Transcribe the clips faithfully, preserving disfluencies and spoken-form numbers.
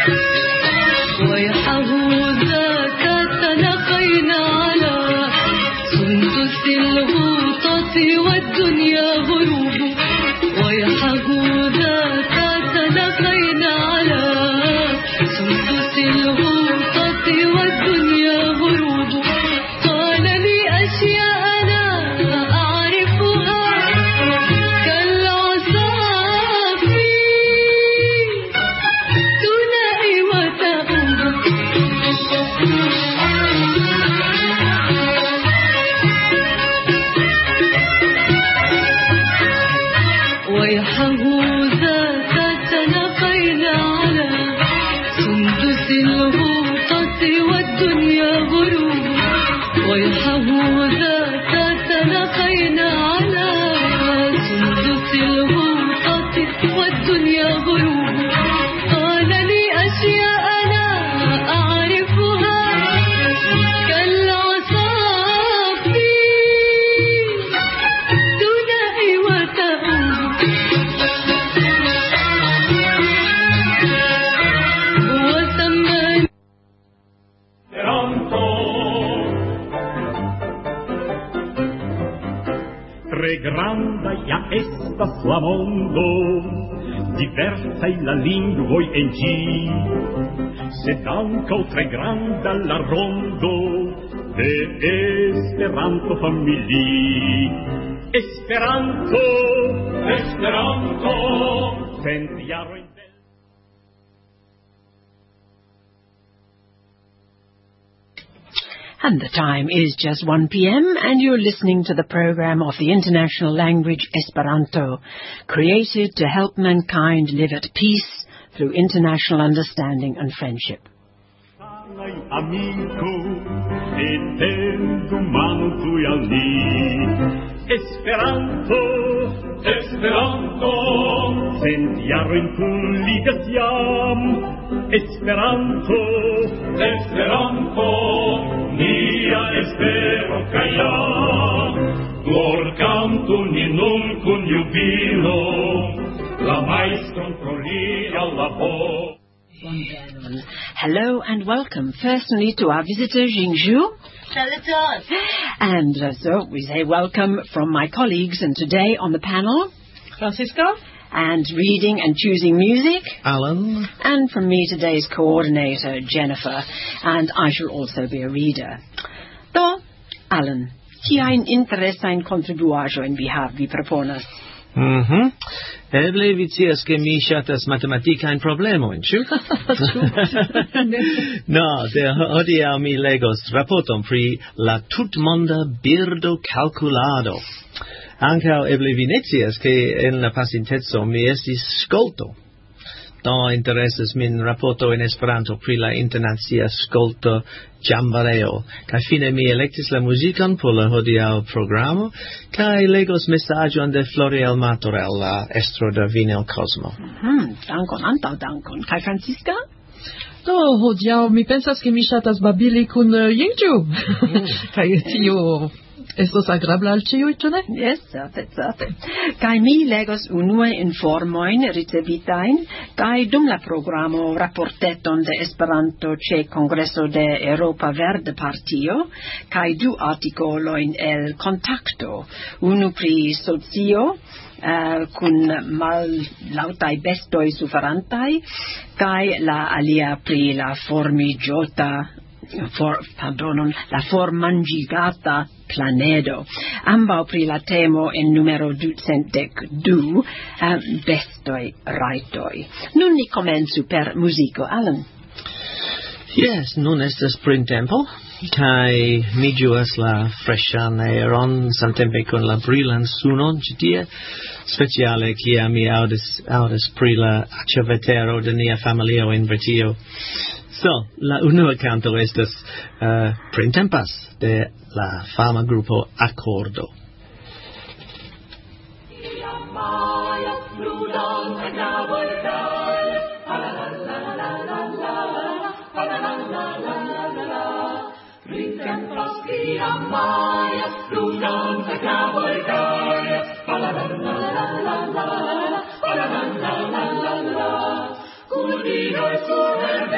ويحه ذاك تلقينا على سندس الغوطة والدنيا غروب ويحه ذاك تلقينا على سندس الغوطة والدنيا غروب قال لي أشياء أنا أعرفها كالعصافير تنائي وتغوب ويحه ذاك تلقينا على سندس الغوطة والدنيا غروب ويحه ذاك تلقينا على سندس الغوطة والدنيا غروب قال لي أشياء أنا أعرفها كالعصافير تنائي وتغوب وسماني Tre granda ja estas la mondo, diversaj la lingvoj en ĝi, sed ankaŭ tre granda la rondo de Esperanto-familii. Esperanto, Esperanto, cent jarojn de And the time is just one p.m. and you're listening to the program of the international language Esperanto, created to help mankind live at peace through international understanding and friendship. Amico, etendo mano tui al ni. Esperanto, Esperanto, cent jarojn kun ligas jam. Esperanto, Esperanto, nia espero kaj jam. Glorkantu ni nun kun jubilo, la majstron pro lia laboro. Hello and welcome firstly to our visitor Jingzhu. And uh, so we say welcome from my colleagues, and today on the panel Francisca. And reading and choosing music, Alan. And from me today's coordinator, Jennifer. And I shall also be a reader. Do, Alan, kiajn interesajn kontribuaĵojn vi havi proponas? Mhm. Eble vi scias ke mi ŝatas matematikajn problemojn, ĉu? No, de hodiaŭ mi legos raporton pri la tutmonda birdokalkulado. Ankaŭ eble vi ne scias ke en la pasinteco mi estis skolto. Do interesas min raporto en Esperanto pri la internacia skolto ĝambareo. Kaj fine mi elektis la muzikon por la hodiaŭ programo kaj legos mesaĝon de Floriel Matorel, la estro de Vinil Cosmo. Mhm, dankon, antaŭ dankon. Kaj Francisca? Do, hodiaŭ mi pensas ke mi ŝatas babili kun uh, Jingzhu. Kaj tio estos agrabla al ĉiuj, ĉu ne? Yes, certe, certe. Kaj mi legos unue informojn ricevitajn, kaj dum la programo raporteton de Esperanto ĉe Kongreso de Eŭropa Verda Partio, kaj du artikolojn el Kontakto, unu pri socio, Uh, kun mallaŭtaj bestoj suferantaj, kaj la alia pri la formiĝota for, pardonon, la formanĝigata planedo. Ambaŭ pri la temo en numero ducent dek du, uh, bestoj rajtoj. Nun ni komencu per muziko, Alan. Yes, nun estas printempo, kaj mi ĝuas la freŝan aeron samtempe kun la brilan sunon ĉi tie, speciale kiam mi aŭdas aŭdas pri la aĉa vetero de nia familio en Britio. So, la unua canto estas uh, Printempas de la fama grupo Accordo. Culvino e sulle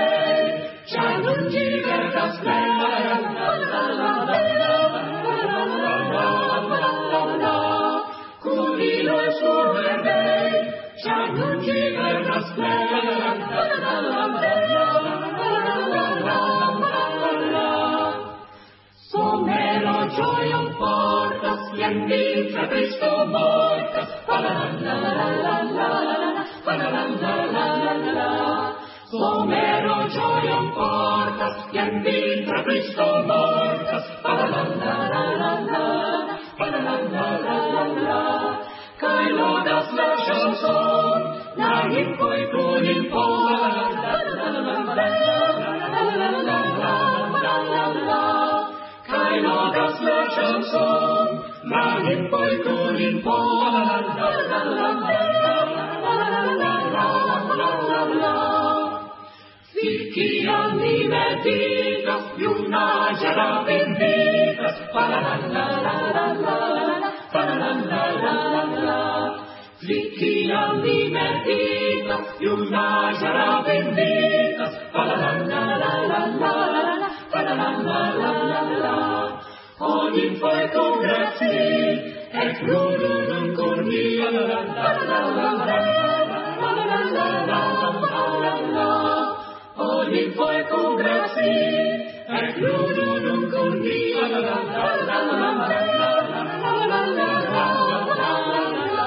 ien vita Cristo mortas, la la la la la la la la la la la la la. Somero gioiam portas, ien vita Cristo mortas, la la la la la la la la la la la la. Kai lodas la chanson, la himpoi kun in por, la la la la la la la la la. Kai lodas la chanson, la himpoi kun in por, la la la la la la la la. Ficiam mi meditas, iunagia benditas, la la la la la la la la la la la la. Ficiam mi meditas, iunagia benditas, la la la la la la la la la la la la. Onim foi congresi, et ludum cordia, la la la la la la la la la la. Onim foi congresi, et ludum cordia, la la la la la la la la la la.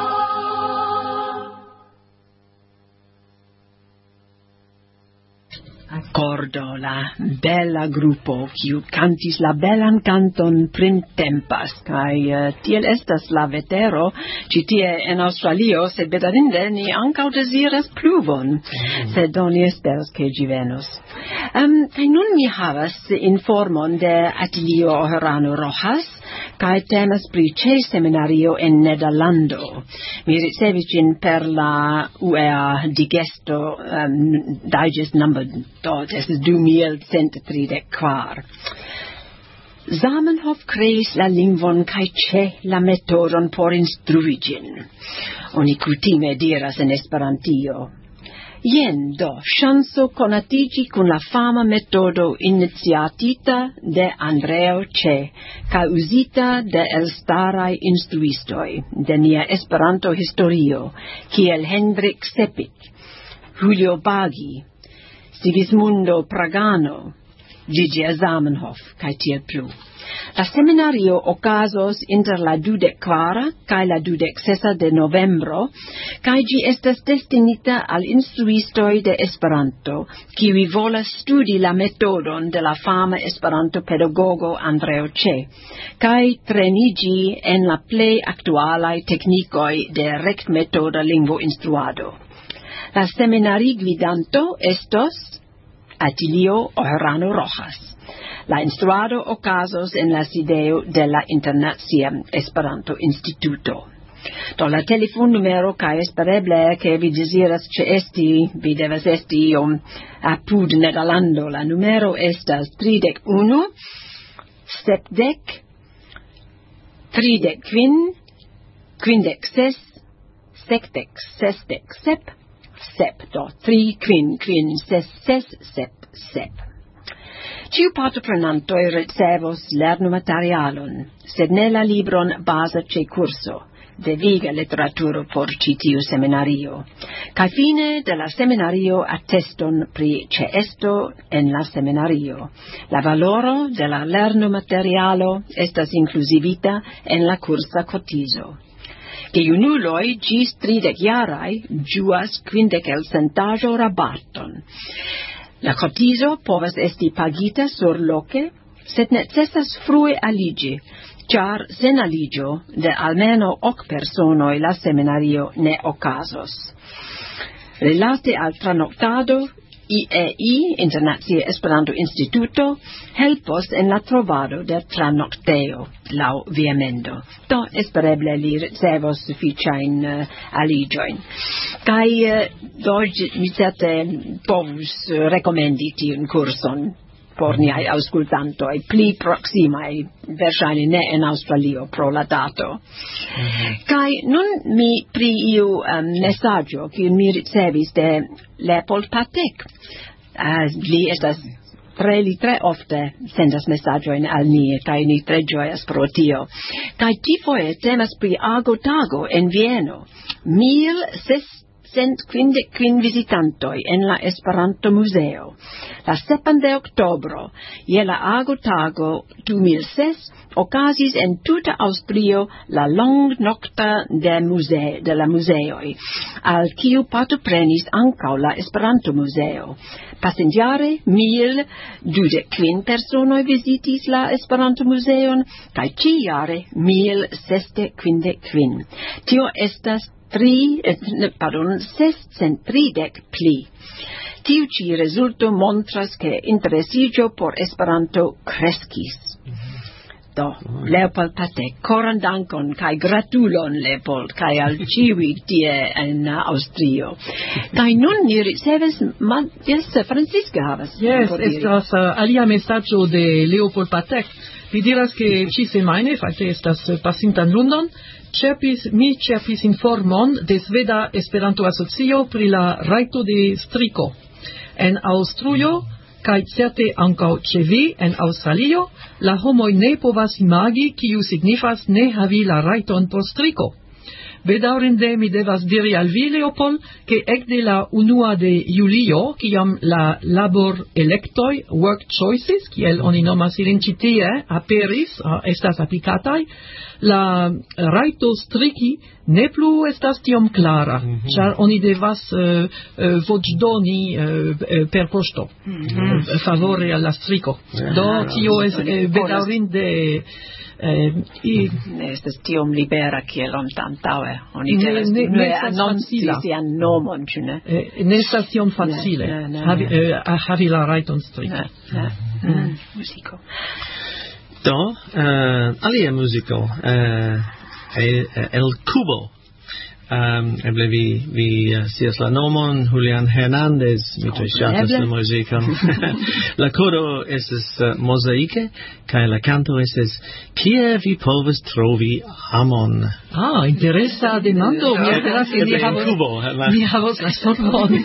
Accordo, la bella gruppo, kiu cantis la bellan canton printempas, kai uh, tiel estas la vetero, ci tie en Australio, sed bedarinde ni ancau desiras pluvon, mm. sed oni esperas che gi venos. Um, kai nun mi havas informon de Atilio Oherano Rojas, kai temas pri ce seminario en Nederlando. Mi ricevis gin per la U E A digesto um, digest number dot, es is du mil cent tridec quar. Zamenhof creis la lingvon kai ce la metodon por instrui gin. Oni kutime diras en Esperantio. Jen do, chanso conatigi con la fama metodo iniziatita de Andreo Ce, ca usita de elstarai instruistoi, de nia Esperanto historio, kiel Hendrik Sepik, Julio Bagi, Sigismundo Pragano, Gigi Zamenhof, kai tiel plu. La seminario ocasos inter la dudec quara kai la dudec sesa de novembro, kai gi estas destinita al instruistoi de Esperanto, kiwi volas studi la metodon de la fama Esperanto pedagogo Andreo Ce, kai trenigi en la plei actualai technicoi de rect metoda lingvo instruado. La seminari gvidanto estos Atilio Oherano Rojas. La instruado ocasos en la sideo de la Internacia Esperanto Instituto. Do la telefon numero ca espereble che vi desiras ce esti, vi devas esti iom apud Nederlando. La numero estas tridec unu, sepdec, tridec quin, quindec ses, secdec, sesdec, sep, sep, do, tri, quin, quin, ses, ses, sep, sep. Ciu partoprenantoi ricevos lernomaterialon, sed ne la libron basa ce curso, de viga literaturo por citiu seminario, ca fine de la seminario atteston pri ce esto en la seminario. La valoro de la lernomaterialo estas inclusivita en la cursa cotizo. Che junuloi gis tridec jarai giuas quindec el centajo rabaton. La cotizo povas esti pagita sur loce, sed necessas frue aligi, char sen aligio de almeno hoc personoi la seminario ne ocasos. Relate al tranoctado, I E I, Internacia Esperanto Instituto, helpos en la trovado de tranocteo, lau viemendo. Do, espereble li ricevos sufficiain uh, aligioin. Kai, uh, do, mi certe povus uh, recomendi tiun curson por niai auscultantoi, pli proximai, versaine ne en Australio pro la dato. Mm-hmm. Kai nun mi pri iu um, messaggio che mi ricevis de Leopold Patek. Uh, li estas tre li tre ofte sendas messaggioin al ni, kai ni tre gioias pro tio. Kai tifoe temas pri ago tago en Vieno, mil cent quindec quin visitantoi en la Esperanto Museo. La sepan de oktobro, je la ago tago du mil ses, okazis en tuta Austrio la long nocta de museo de la museoi, al kiu partoprenis ankaŭ la Esperanto Museo. Pasintjare mil dudek kvin personoj vizitis la Esperanto Muzeon kaj ĉiujare mil sesdek kvindek kvin. Tio estas tri, eh, pardon, sescent tridek pli. Tiu ĉi rezulto montras ke interesiĝo por Esperanto kreskis. Do, Leopold Patek, koran dankon kaj gratulon, Leopold, kaj al ĉiuj tie en uh, Aŭstrio. Kaj nun ni ricevis, ma, yes, Francisca havas. Yes, por diri. estas uh, alia mesaĝo de Leopold Patek. Vi diras ke ĉi-semajne, fakte estas uh, pasintan lundon, ĉerpis, mi ĉerpis informon de Sveda Esperanto-Asocio pri la rajto de striko. En Aŭstrujo kaj certe ankaŭ ĉe vi en Aŭstralio, la homoj ne povas imagi kiu signifas ne havi la rajton por striko. Bedaŭrinde mi devas diri al vi, Leopold, ke ekde la unua de julio, kiam la labor-elektoj, work choices, kiel oni nomas ilin ĉi tie, aperis, uh, estas aplikataj, la rajto striki ne plu estas tiom klara, mm-hmm. ĉar oni devas uh, uh, voĉdoni uh, per poŝto, mm-hmm. uh, favore al la striko. Yeah. Do tio es uh, bedaŭrinde Eh, i ne estas tiom libera kiel antaŭe. Oni ne, devas ne, ne anonci sian nomon, ĉu ne? Eh, ne estas tiom facile ne, ne, ne, havi, ne. eh, havi la rajton striki. Mm. Muziko. Do, uh, alia muziko, uh, El Cubo. Um, eble vi, vi uh, sias la nomon, Julian Hernandez, mi tre ŝatas la muzikon. La koro estas uh, mozaike, kaj la kanto estas Kie vi povas trovi amon? Ah, interesa demando. Mi esperas ke ni havos, Cubo, la... ni havos la solvon.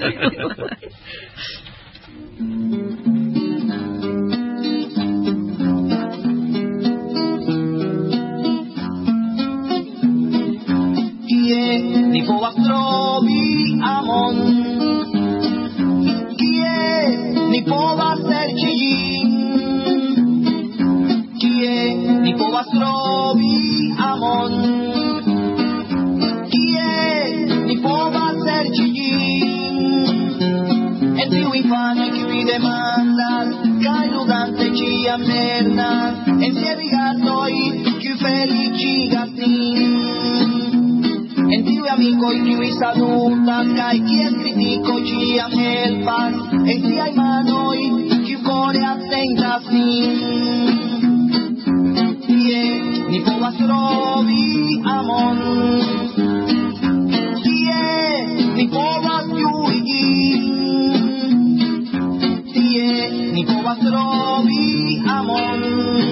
Ni povas trovi amon, kie ni povas serĉi ĝin, kie ni povas trovi amon, kie ni povas serĉi ĝin. En tiu infanoj kiuj demandas kaj ludante ĉiam lernas, en siaj rigardoj kiuj feliĉigas nin. En tiu amicoi kiuj salutas kaj kies kritiko ĉiam helpas, en siaj manoj kiuj kore atentas nin. Tie ni povas trovi amon, tie ni povas ĝui ĝin, tie ni povas trovi amon,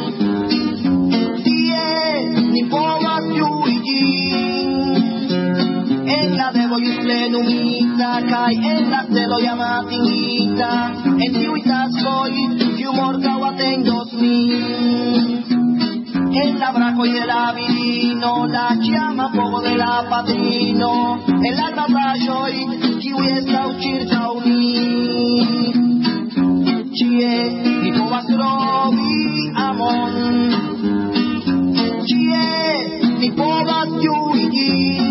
tie ni povas ĝui ĝin. En la devo just plenumita, kaj en la celo jam atingita, en tiuj taskoj, kiu morgaŭ atendos min. En la brakoj de la virino, la ĉiama povo de la patrino, en la gravaĵoj, kiuj estas ĉirkaŭ ni. Ĉie ni povas trovi amon, ĉie ni povas ĝui ĝin.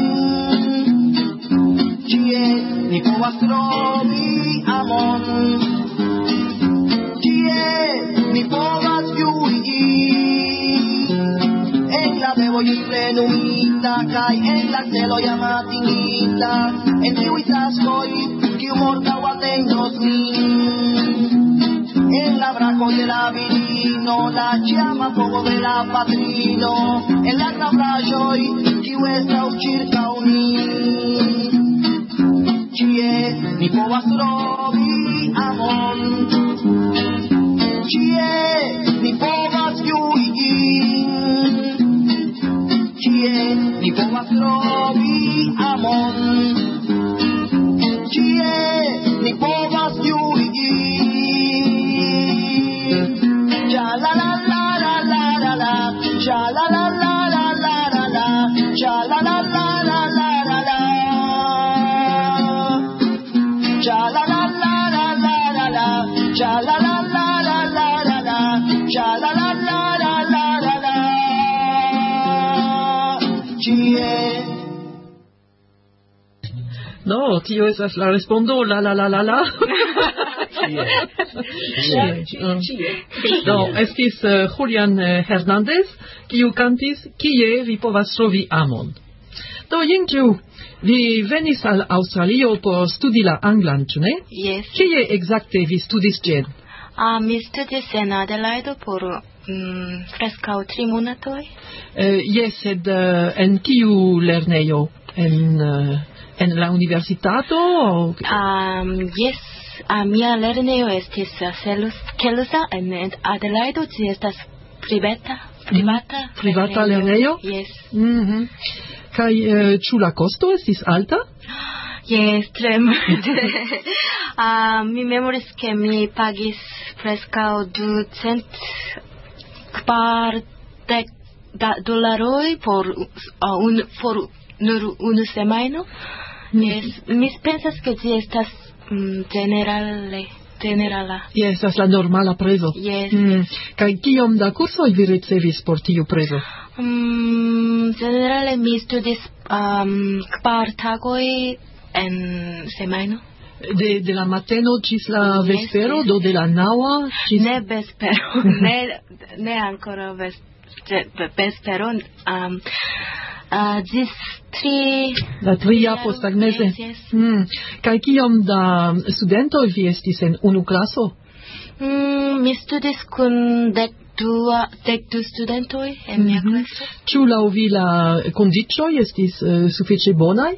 Ni povas trovi amon, kie ni povas ĝui ĝin. En la devo just plenumita, kaj en la celo jam atingita, en tiuj taskoj, kiu morgaŭ atendos min. En la brako de la virino, la ĉiama povo de la patrino, en la gravraĵoj, kiu estas ĉirkaŭ ni. Kie ni povas trovi amon, kie ni povas ĝui ĝin, kie ni povas trovi amon, kie ni povas ĝui ĝin. Ja la la la la la la la, ja la la la la la la la, ja la la la la la la la. No, tio estas la respondo la la la la la. Do, estis uh, Julian uh, Hernandez, kiu kantis Kie vi povas trovi amon. Do, Yingju, vi venis al Australio por studi la anglan, ĉu ne? Yes. Kie ekzakte vi studis ĝin? Uh, mi studis en Adelaide por um, preskaŭ tri monatoj. Uh, yes, sed uh, en kiu lernejo? En, uh, en la universitato? Um, yes, uh, mia lernejo estis uh, celus, Kelusa en Adelaide, ĝi estas privata. Privata, mm, privata lernejo? Yes. Mm-hmm. Kaj uh, ĉu la kosto estis alta? Yes, tre multe. uh, mi memoris ke mi pagis preskaŭ ducent kvardek dolaroj por uh, un por nur unu semajno. Yes, mi pensas ke ĝi estas mm, generale generala. Yes, estas la normala prezo. Yes. Mm. Kaj kiom da kursoj vi ricevis por tiu prezo? Mm, generale mi studis um, kvar tagoj en semajno. De, de la mateno ĝis la Yes, vespero, yes. do de la naŭa ĝis... Ne vespero, ne, ne ancora ves, vespero, um, uh, ĝis tri... La tria posttagmeze. Yes, yes. Mm. Kaj kiom da studentoj vi estis en unu klaso? Mm, mi studis kun dek dua, dek du studentoj en mia Mhm. klaso. Ĉu laŭ vi la kondiĉoj estis uh, sufiĉe bonaj?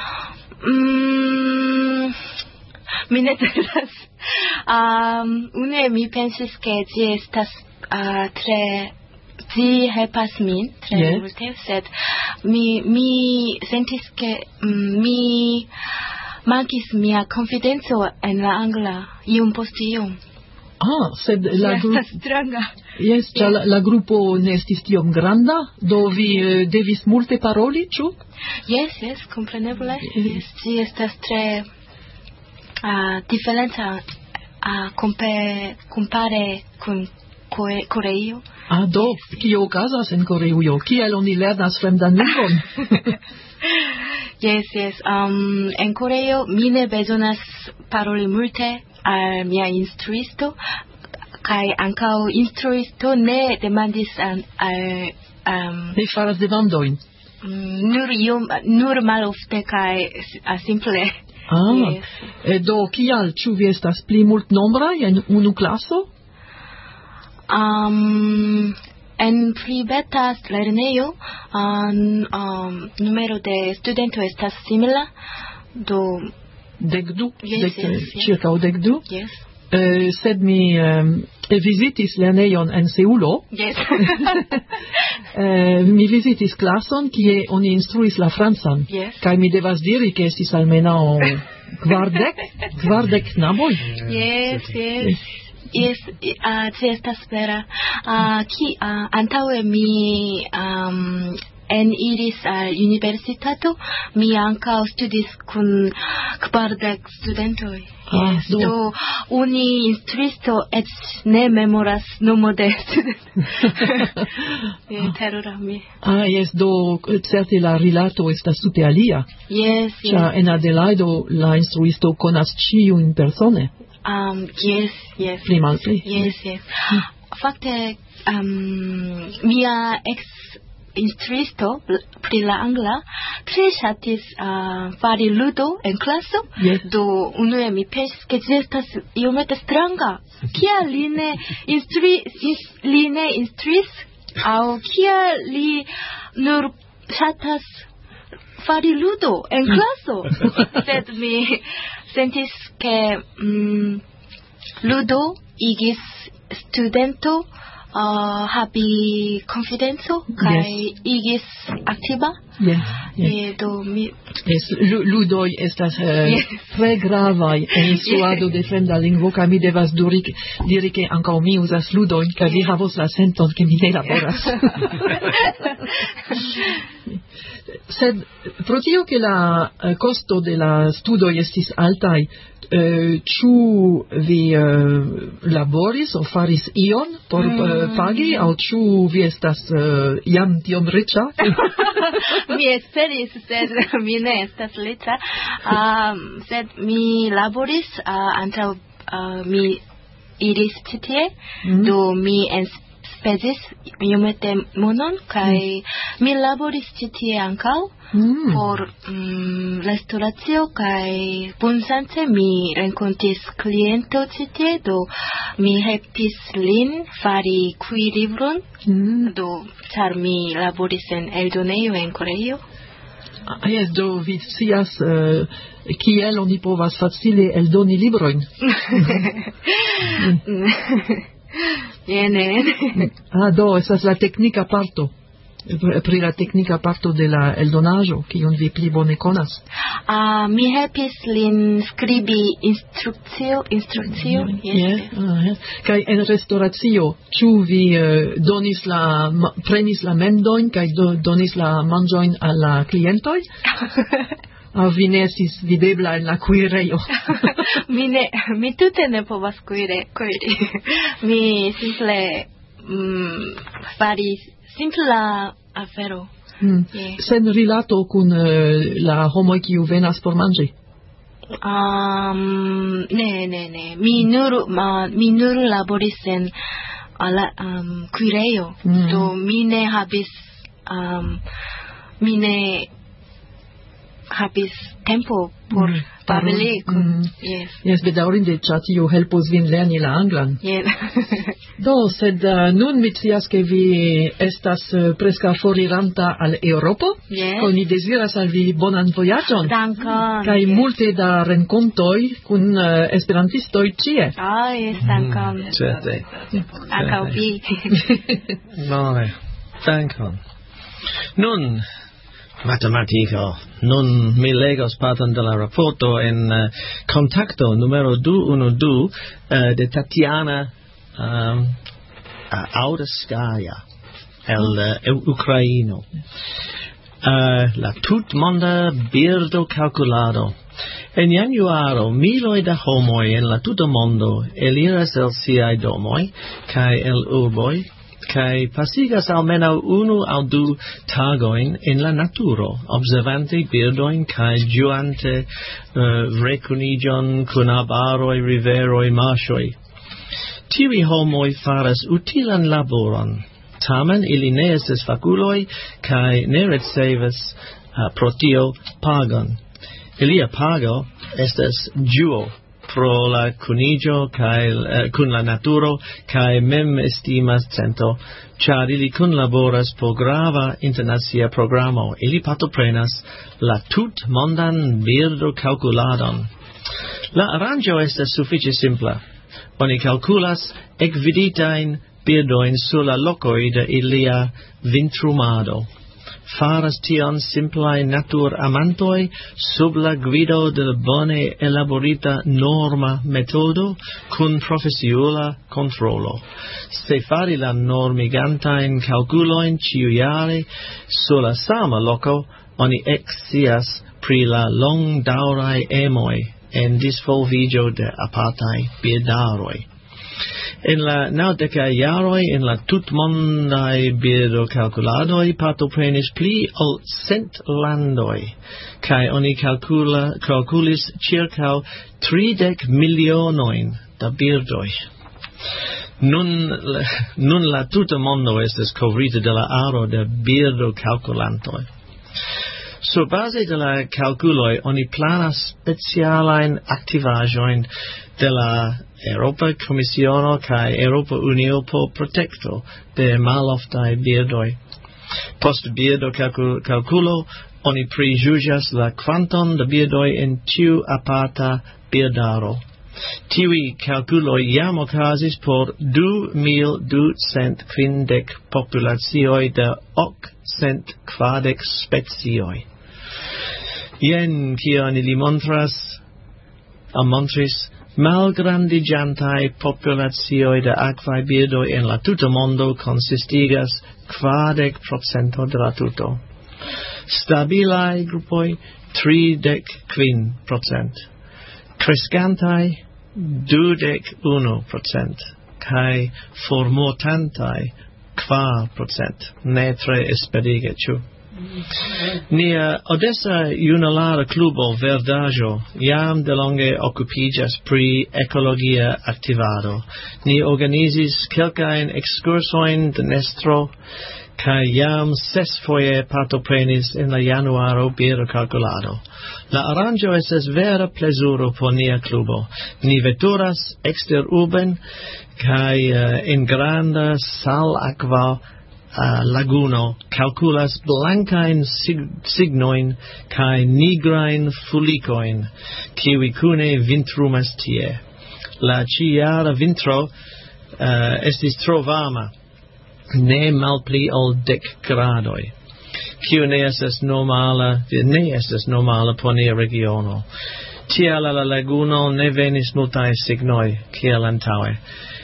Mm, mi ne certas. Um, une mi pensis ke ĝi estas uh, tre ĝi helpas min tre Yes. multe, sed mi mi sentis ke mm, mi mankis mia konfidenco en la angla iom post iom. Ah, sed la grupo... Estas stranga. Yes, ĉar la, la grupo ne estis tiom granda, do vi uh, devis multe paroli, ĉu? Yes, yes, kompreneble. Yes, ĝi estas tre uh, diferenca uh, kompe- kompare kun Koe- Koreio. Ah, do, kio okazas en Koreujo? Kiel oni lernas fremdan lingvon? Yes, yes. Um, en Koreio mi ne bezonas paroli multe al mia instruisto, kaj ankaŭ instruisto ne demandis al, al um, Mi faras demandojn. mm, nur iom, nur malofte kaj uh, simple. Ah, Yes. eh, do kial, ĉu vi estas pli multnombraj en unu klaso? Um, en privata lernejo um, um, numero de studento estas simila, do Dekdu, Yes, dek, yes, yes. ĉirkaŭ dekdu. yes, Eh, sed mi um, vizitis lernejon en Seulo. yes. Eh, mi vizitis klason kie oni instruis la francan. Yes. Kaj mi devas diri ke estis almenaŭ kvardek, kvardek knaboj. Yes, yes. Yes, uh, ĝi estas vera. Uh, ki, uh, antaŭe mi um, eniris al universitato, mi ankaŭ studis kun kvardek studentoj. Ah, Yes, do. do uni instruisto eĉ ne memoras nomo de studento. Terura mi. Ah, yes, do certe la rilato estas tute alia. Yes, Ĉar yes. en Adelaido la instruisto konas ĉiujn persone. Um, yes, yes. Pli malpli. Yes, yes. Fakte, um, mia ex instruisto l- pri la angla tre ŝatis uh, fari ludo en klaso. Yes. Do unue mi pensis ke ĝi estas iomete stranga. Kial li ne instrui, ins, li ne instruis aŭ kial li nur ŝatas fari ludo en klaso? Sed mi sentis ke mm, ludo igis studento uh, habi konfidenco kaj Yes. igis aktiva. Yes, yes. E do mi Yes, lu- ludoj estas uh, Yes. tre gravaj en instruado de fremda lingvo, kaj mi devas duri, diri ke ankaŭ mi uzas ludojn, kaj vi havos la senton ke mi ne laboras. Sed pro tio ke la eh, costo de la studoj estis altaj, eh, ĉu vi eh, laboris o faris ion por eh, pagi, aŭ ĉu vi estas eh, jam tiom riĉa? mi diris, sed mi ne estas letra. Um, sed mi laboris uh, antaŭ uh, mi iris ĉi tie, Mm. do mi enspezis iomete monon kaj mi laboris ĉi tie ankaŭ Mm. por mm, restauracio kaj bunsence mi renkontis kliento ĉi tie, do mi helpis lin fari kuirlibron, Mm. do ĉar mi laboris en eldonejo en Koreio. Ah, yes, do vi scias uh, kiel oni povas facile eldoni librojn. Jen, jen. Ah, do, estas la teknika parto. Pri la teknika parto de la eldonaĵo, kiun vi pli bone konas. Ah, mi helpis lin skribi instrukcio, instrukcio, Yeah, yes. ah, yeah. Kaj en restauracio, ĉu vi uh, donis la, ma, prenis la mendojn kaj do, donis la manĝojn al la klientoj? Ah, vi ne estis videbla en la kuirejo. mi ne, mi tute ne povas kuiri, kuiri. mi simple mm, faris simpla afero. Hmm. Yeah. Sen rilato kun uh, la homoj kiu venas por manĝi. Um, ne, ne, ne. Mi nur, ma, mi nur laboris en ala, um, kuirejo. Mm. Do mi ne habis, um, mi ne habis tempo por Mm. babili kun, Mm. yes. Yes, bedaŭrinde, ĉar tio helpos vin lerni la anglan. Yes. Do, sed uh, nun mi scias ke vi estas uh, preskaŭ foriranta al Eŭropo. Yes. Kaj mi deziras al vi bonan vojaĝon. Dankon. Kaj yes. multe da renkontoj kun uh, esperantistoj ĉie. Ah, yes, dankon. Certe. Ankaŭ vi. Bone. Dankon. Nun, matematiko. Nun mi legos parton de la raporto en uh, contacto numero du unu du uh, de Tatiana um, uh, Audeskaya el uh, Ucraino. Uh, la tutmonda birdo calculado. En januaro miloj da homoj en la tuta mondo eliras el siaj domoj kaj el urboj kaj pasigas almenaŭ unu aŭ du tagojn en la naturo, observante birdojn kaj ĝuante uh, rekoniĝon kun arbaroj, riveroj, marŝoj. Tiuj homoj faras utilan laboron, tamen ili ne estas fakuloj kaj ne ricevas uh, pro tio pagon. Ilia pago estas ĝuo pro la kuniĝo kaj uh, kun la naturo kaj mem-estima sento, ĉar ili kunlaboras por grava internacia programo. Ili partoprenas la tutmondan birdokalkuladon. La aranĝo estas sufiĉe simpla. Oni kalkulas ekviditajn birdojn sur la lokoj de ilia vintrumado. Faras tion simplaj naturamantoj sub la gvido de bone elaborita norma metodo kun profesiula kontrolo. Se fari la normigantajn kalkulojn ĉiujare sur la sama loko, oni ekscias pri la longdaŭraj emoj en disvolviĝo de apartaj birdaroj. En la naŭdekaj jaroj en la tutmondaj birdokalkuladoj partoprenis pli ol cent landoj, kaj oni kalkula, kalkulis ĉirkaŭ tridek milionojn da birdoj. Nun, nun la tuta mondo estas kovrita de la aro de birdokalkulantoj. Sur base de la kalkuloj oni planas specialajn aktivaĵojn de la Europa Komisiono kaj Europa Unio por protekto de maloftaj birdoj. Post birdokalkulo oni priĵuĝas la kvanton de birdoj en ĉiu aparta birdaro. Tiuj kalkuloj jam okazis por du mil ducent kvindek populacioj de okcent kvardek specioj. Jen kion ili montras, a montris malgrandiĝantaj populacioj de akvaj birdoj en la tuta mondo konsistigas kvardek procento de la tuto. Stabilaj grupoj tridek kvin procent. Crescantaj dudek unu procent. Kaj formortantaj kvar procent. Ne tre esperige, ĉu? Nia Odessa Junulara Klubo Verdaĵo jam delonge okupiĝas pri ekologia aktivado. Ni organizis kelkajn ekskursojn de nestro kaj jam sesfoje partoprenis en la januaro birdokalkulado. La aranĝo estas vera plezuro por nia klubo. Ni veturas ekster urben kaj uh, en granda salakva Uh, laguno calculas blancain sig signoin kai nigrain fulicoin kiwi cune vintrumas tie. La ciara vintro uh, estis tro varma, ne malpli ol dec gradoi, kiu ne estas normala, ne estas normala por nia regiono. Tial la laguno ne venis multae signoi, kiel antaue.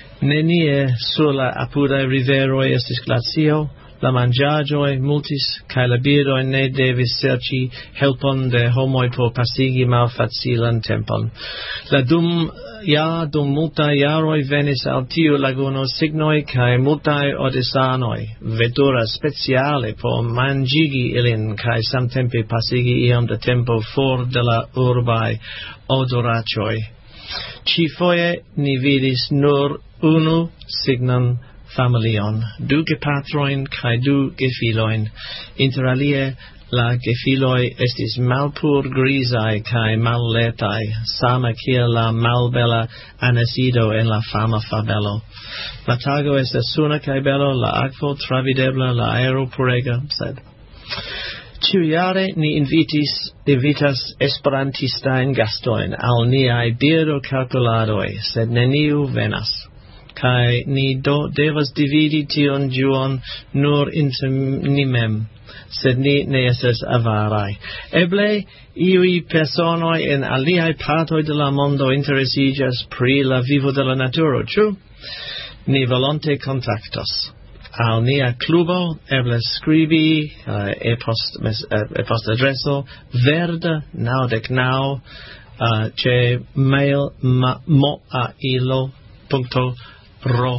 Nenie sur la apudai riveroi estis glacio, la mangiagioi multis, cae la birdoi ne devis serci helpon de homoi por pasigi malfacilan tempon. La dum, ja, dum multae jaroi venis al tiu laguno signoi cae multae odesanoi, vetura speciale por mangigi ilin cae samtempe pasigi iam de tempo for de la urbai odoracioi. Ci foie ni vidis nur unu signan familion, du gepatroin kai du gefiloin. Inter alie, la gefiloi estis malpur grisai kai malletai, sama kiel la malbela anasido en la fama fabelo. La tago estas suna kai bello, la akvo travidebla, la aero purega, sed ciujare ni invitis, invitas esperantistain gastoin al niai birdokalkuladoi, sed neniu venas. Kai ni do devas dividi tion ĝuon nur inter ni mem, sed ni ne estas avarai. Eble iuj personoj en aliaj partoj de la mondo interesiĝas pri la vivo de la naturo, ĉu? Ni volonte kontaktos. Al nia klubo eble skribi uh, e-post uh, e-post adreso verda naŭdek naŭ uh, ĉe mail ma, moailo punto ru.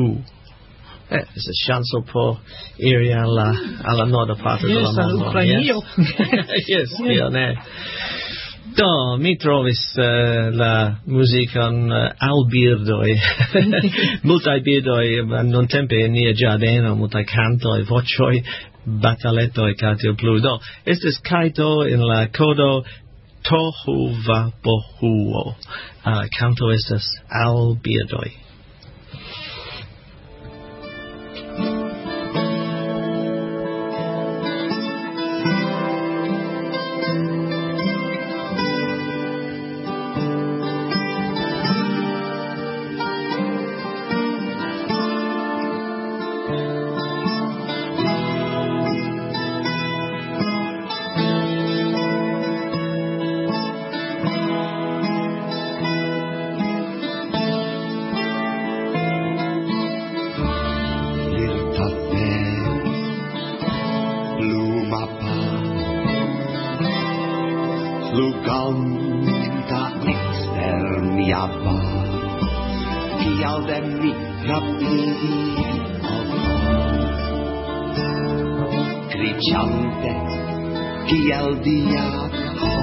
Eh, es a chanso por iri alla alla norda parte yes, della mondo. Ucrainio. Yes, io ne. Do, mi trovis uh, la musicon uh, al birdoi. Multai birdoi, non tempe in nia giardeno, multai cantoi, vocioi, bataletoi, catio plu. Do, estes kaito in la codo tohu va bohuo. Uh, canto estes al birdoi. Fluganta exter mia bar, kial de mi rapidi criciante, kiel diablo.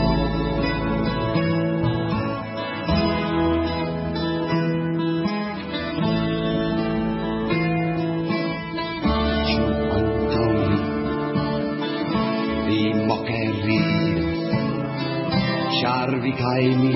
Ciu antau mi, vi moquerias, char vi cae mi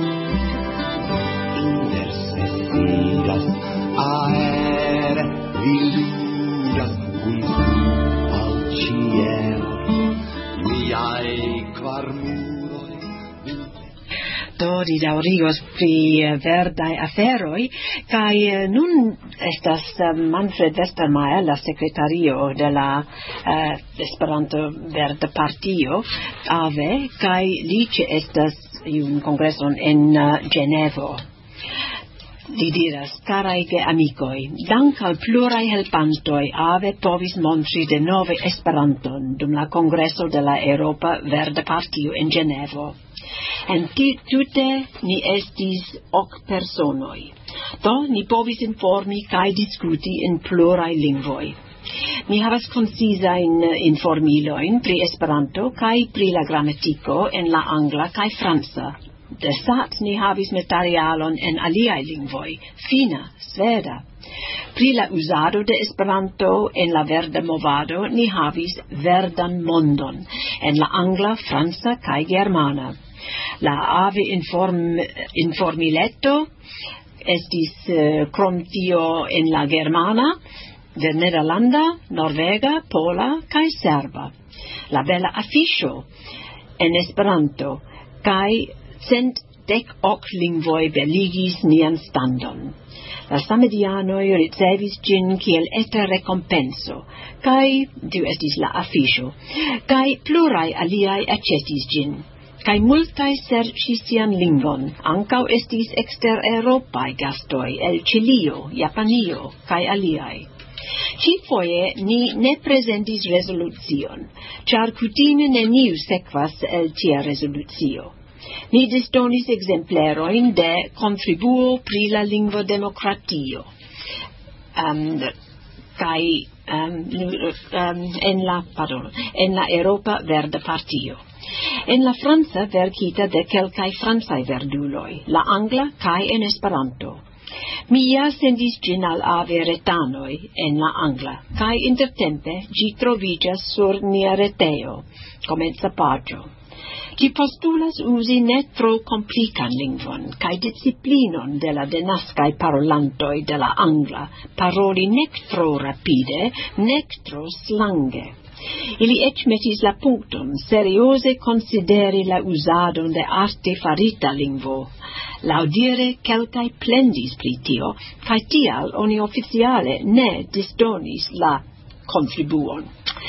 intercedidas aere vi ludas cum al cielo miai quar muroi. Do di daŭrigos pri uh, verdaj aferoj kaj uh, nun estas uh, Manfred Westermeier, la sekretario de la uh, Esperanto Verda Partio AVE, kaj li ĉeestas un kongreson en uh, Ĝenevo. Li diras, carai ge amicoi, dank al plurai helpantoi AVE povis montri de nove Esperanton dum la congreso de la Europa Verda Partio en Ĝenevo. En tute ni estis ok personoi. Do ni povis informi kaj diskuti in plurai lingvoi. ni havas koncizajn informilojn pri Esperanto kaj pri la gramatiko en la angla kaj franca. De sat ni havis materialon en aliaj lingvoj, fina, sveda. Pri la uzado de Esperanto en la verda movado ni havis verdan mondon, en la angla, franca kaj germana. La ave inform, informileto estis uh, krom tio en la germana, de Nederlanda, Norvega, Pola kaj serba. La bela afisho en Esperanto kaj cent dek ok lingvoj beligis nian standon. La samedianoj ricevis ĝin kiel eta rekompenso, kaj tiu estis la afisho, kaj pluraj aliaj aĉetis ĝin. Kaj multaj serĉis sian lingvon, ankaŭ estis ekster Eŭropaj gastoj el Ĉilio, Japanio kaj aliaj. Ĉifoje ni ne prezentis rezolucion, ĉar kutime neniu sekvas el tia rezolucio. Ni disdonis ekzemplerojn de kontribuo pri la lingvodemokratio. Um, kaj um, um, en la pardon, en la Europa Verda Partio. En la franca verkita de kelkaj francaj verduloj, la angla kaj en Esperanto. Mi ja sendis ĝin al ave retanoj en la angla, kaj intertempe ĝi troviĝas sur nia retejo, komenca paĝo. Ĝi postulas uzi ne tro komplikan lingvon kaj disciplinon de la denaskaj parolantoj de la angla, paroli nek tro rapide, nek tro slange. Ili eĉ metis la punkton serioze konsideri la uzadon de arte farita lingvo. Laŭdire kelkaj plendis pri tio, kaj tial oni oficiale ne disdonis la kontribuon.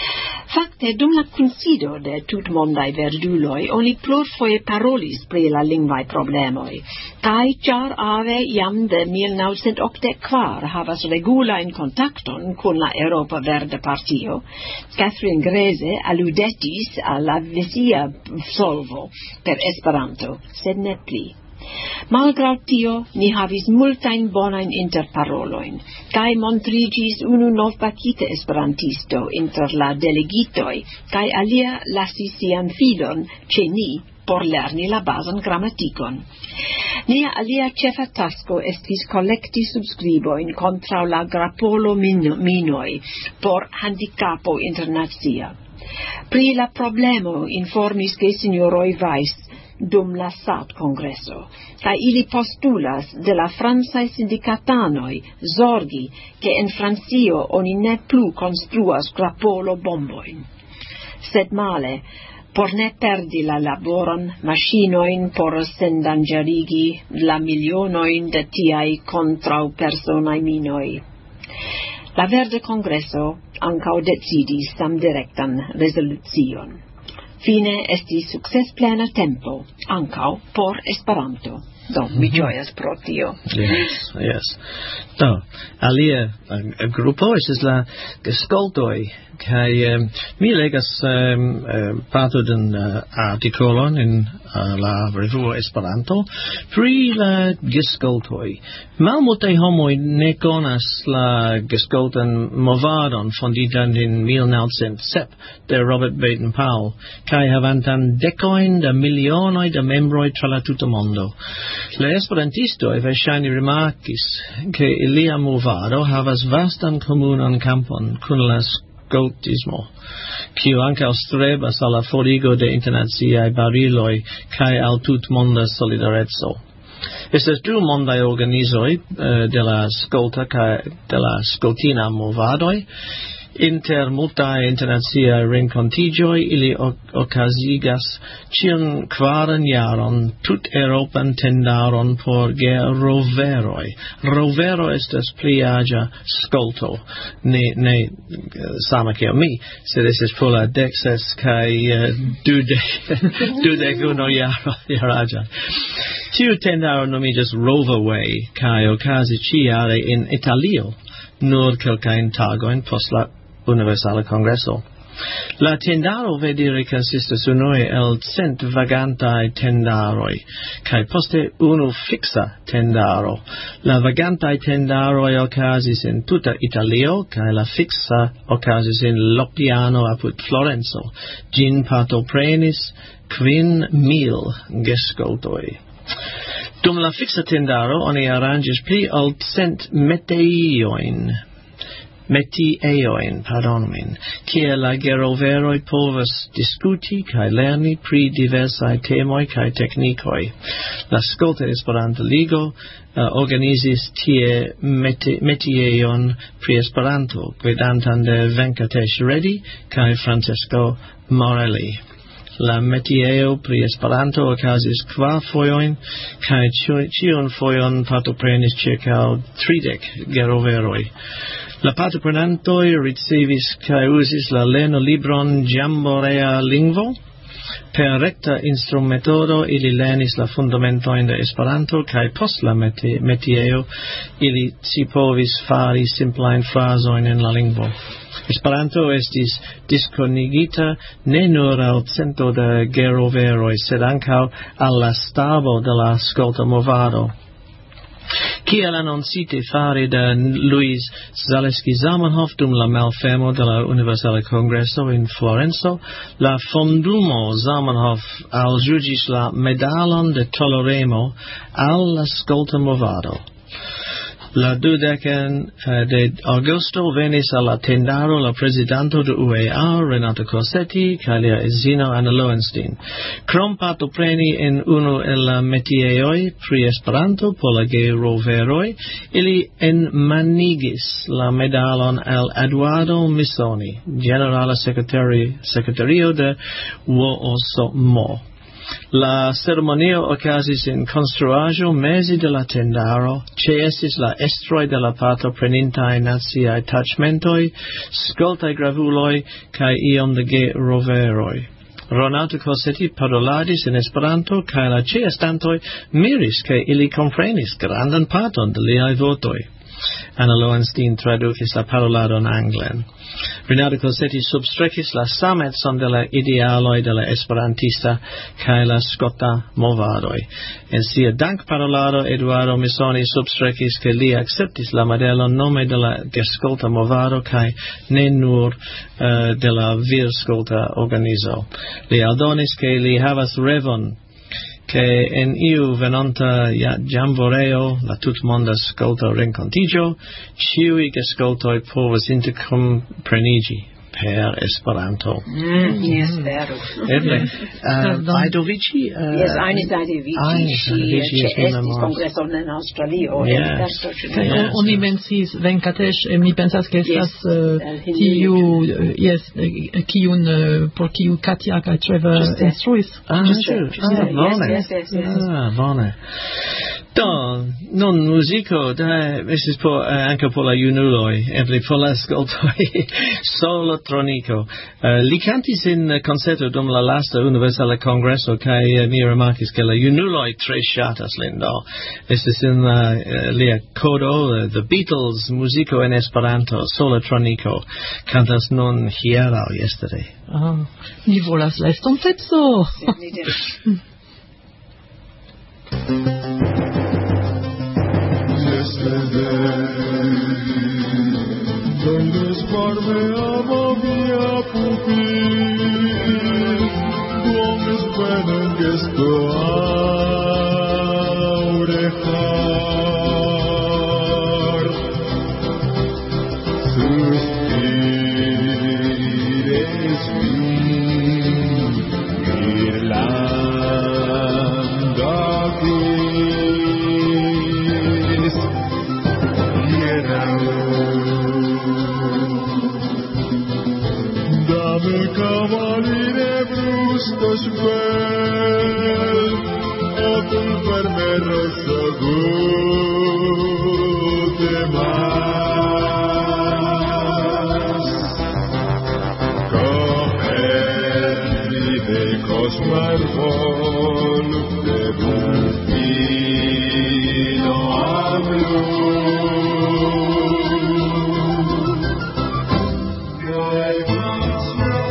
Fakte, dum la kunsido de tutmondaj verduloj, oni plurfoje parolis pri la lingvaj problemoj, kaj ĉar ave jam de mil naŭcent okdek kvar havas regulajn kontakton kun la Europa Verda Partio, Catherine Greze aludetis al la vizia solvo per Esperanto, sed ne pli. Malgraŭ tio, ni havis multajn bonajn interparolojn, kaj montriĝis unu novpakita esperantisto inter la delegitoj, kaj alia lasis sian fidon ĉe ni por lerni la bazan gramatikon. Nia alia ĉefa tasko estis kolekti subskribojn kontraŭ la grapolo minoj por handikapo internacia. Pri la problemo informis gesinjoroj Weiss dum la S A T-kongreso, kaj ili postulas de la francaj sindikatanoj zorgi, ke en Francio oni ne plu konstruas grapolo bombojn. Sed male, por ne perdi la laboron, maŝinojn por sendanĝerigi la milionojn de tiaj kontraŭ personaj minoj. La Verda Kongreso ankaŭ decidis samdirektan rezolucion. Fine estis sukcesplena tempo, ankaŭ por Esperanto. Do, mi ĝojas pro tio. Yes, yes. Do, alia uh, grupo estas la geskoltoj, kaj um, mi legas um, uh, parto de uh, artikolon en uh, la revuo Esperanto pri la geskoltoj. Malmultaj homoj ne konas la geskoltan movadon fonditan en mil naŭcent sep de Robert Baden-Powell, kaj havantan dekojn da milionoj da membroj tra la tuta mondo. La esperantistoj verŝajne rimarkis, ke ilia movado havas vastan komunan kampon kun la skoltismo, kiu ankaŭ strebas al la forigo de internaciaj bariloj kaj al tutmonda solidareco. Estas du mondaj organizoj uh, de la skolta kaj de la skoltina movadoj. Inter multaj internaciaj renkontiĝoj ili okazigas ĉiun kvaran jaron tut-eŭropan tendaron por geroveroj. Rovero estas pli aĝa skolto, ne, ne sama kiel mi, sed estas por la dekses kaj uh, dudek unu jaraĝa. Tiu tendaro nomiĝas Roverway kaj okazis ĉiujare en Italio nur kelkajn tagojn post la Universala Kongreso. La tendaro vedere consistas unue el cent vagantai tendaroi, kai poste unu fixa tendaro. La vagantai tendaroi okazis in tuta Italio, kai la fixa okazis in Loppiano apud Florenzo. Gin partoprenis quin mil gescoltoi. Dum la fixa tendaro oni arrangis pli ol cent meteioin. Metieoin, pardon min, kie la geroveroi povas discuti kai lerni pri diversai temoi kai technikoi. La Skolta Esperanto Ligo uh, organizis tie meti, metieon pri Esperanto, gvidantan de Venkatesh Reddy kai Francesco Morelli. La metieo pri Esperanto okazis kvar fojoin, kai cion fojon partoprenis circa tridek geroveroi. La partoprenantoi ricevis kai usis la lerno libron Jamborea Lingvo. Per recta instrumetodo ili lernis la fundamentoin de Esperanto, kai post la meti- metieo ili si povis fari simplain frasoin en la lingvo. Esperanto estis diskonigita ne nur al cento de geroveroi, sed ankaŭ al la stabo de la Skolta movado. Kiel annoncite fare de Luis Zaleski Zamenhof dum la malfermo de la Universala Congreso in Florenzo, la fondumo Zamenhof aljuĝis la medalon de toleremo al la Skolta movado. La dudecan uh, de Augusto venis al la tendaro la presidento de U E A, Renato Corsetti, kaj lia edzino Anna Lowenstein. Krom partopreni en unu el la metieoj pri Esperanto por la geroveroj, ili enmanigis la medalon al Eduardo Missoni, generala secretari, secretario de U O S M O. La ceremonio okazis in konstruaĵo meze de la tendaro, ĉeestis la estroj de la partoprenintaj naciaj taĉmentoj, skoltaj gravuloj kaj iom de geroveroj. Renato Corsetti paroladis in Esperanto, kaj la ĉeestantoj miris ke ili komprenis grandan parton de liaj vortoj. Anna Lowenstein tradukis la paroladon anglen. Renato Corsetti substrekis la samecon de la idealoj de la esperantista kaj la skota movadoj. En sia dankparolado Eduardo Missoni substrekis ke li akceptis la modelon nome de la geskolta movado kaj ne nur uh, de la virskolta organizo. Li aldonis ke li havas revon che en iu venonta ja, jamboreo, la tutmonda skolta renkontiĝo, ĉiuj geskoltoj povas interkomprenigi per Esperanto. Mm, yes, vero. Eble. Uh, Aidovici? Uh, Yes, Ainis Aidovici, Ainis ŝi Aidovici ĉeestis memoras. kongreson en Aŭstralio. Yes. en Castro, Kaj Yes. oni menciis Venkatesh, eh, mi pensas ke estas Yes, uh, el Hindu. tiu, uh, yes, eh, kiun, uh, por kiu Katia kaj Trevor Juste. instruis. Ah, Juste, ah, juste, bone. yes, yes, yes, yes. Ah, bone. Do, non musico, da, estis por, uh, anche por la junuloi, eble por la skoltoi, solotronico. Uh, li cantis in uh, concerto dum la lasta Universala Congreso, kai uh, mi remarkis che la junuloi tre shatas lin, do. Estis in uh, uh, lia codo, uh, The Beatles, musico en Esperanto, solotronico, cantas non hieraŭ yesterday. Ah, mi volas la estonteco. Ni diras. Donde sparmeavo via pupil, come spenen che sto aurejar. Suspires min, Irlanda gris, dame cavaline brustos vel, otul verme rosa gute mas. Coherni de cosmar vol, de bufino hablo. Guide us,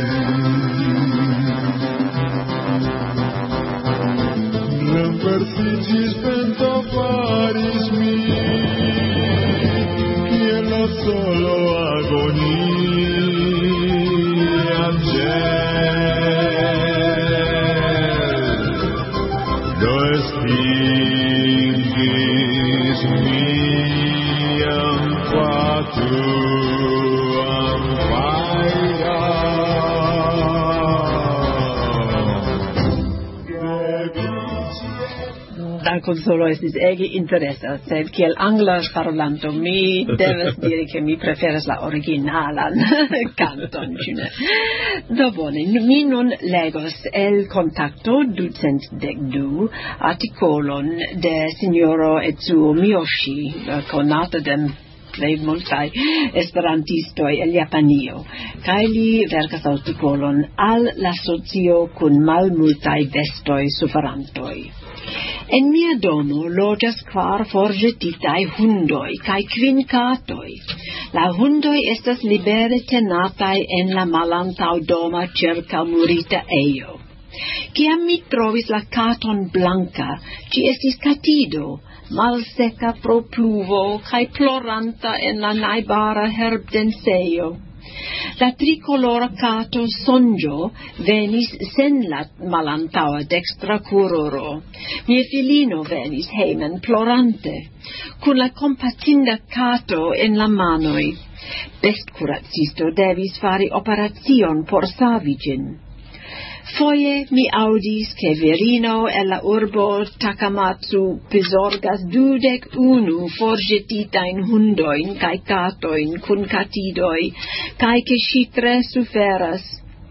Rempersigis pento paris mi, quien lo solo agonia do extingis miam quatuam paira. Dankon solo estis ege interesa, sed kiel angla parolanto mi devas diri ke mi preferas la originalan kanton, ĉu ne? Do bone, mi nun legos el Contacto ducent dek du artikolon de signoro Etsuo Miyoshi, konata de plej multaj esperantistoj el Japanio, kaj li verkas artikolon al la socio kun malmultaj bestoj suferantoj. En mia domo loĝas kvar forĵetitaj hundoj kaj kvin katoj. La hundoj estas libere tenataj en la malantaŭdoma ĉirkaŭmurita ejo. Kiam mi trovis la katon blanka, ĝi estis katido, malseka pro pluvo kaj ploranta en la najbara herbdensejo. La tricolora kato Sonjo venis sen la malantaŭa dekstra kruro. Mia filino venis hejmen plorante, kun la kompatinda kato en la manoj. Bestkuracisto devis fari operacion por savi ĝin. Foje mi audis ke virino el la urbo Takamatsu prizorgas dudek unu forĵetitajn hundojn kaj katojn kun katidoj, kaj ke ŝi tre suferas.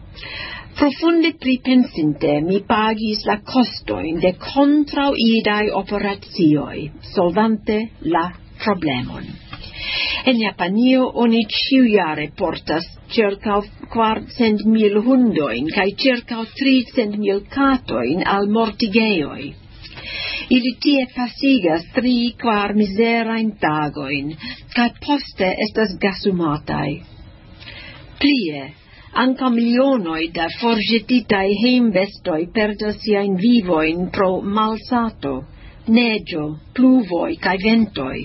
Profunde pripensinte, mi pagis la kostojn de kontraŭidaj operacioj, solvante la problemon. En Japanio oni ĉiujare portas ĉirkaŭ kvarcent mil hundojn kaj ĉirkaŭ tricent mil katojn al mortigejoj. Ili tie pasigas tri kvar mizerajn tagojn, kaj poste estas gasumataj. Plie, ankaŭ milionoj da forĵetitaj hejmbestoj perdas siajn vivojn pro malsato, neĝo, pluvoj kaj ventoj.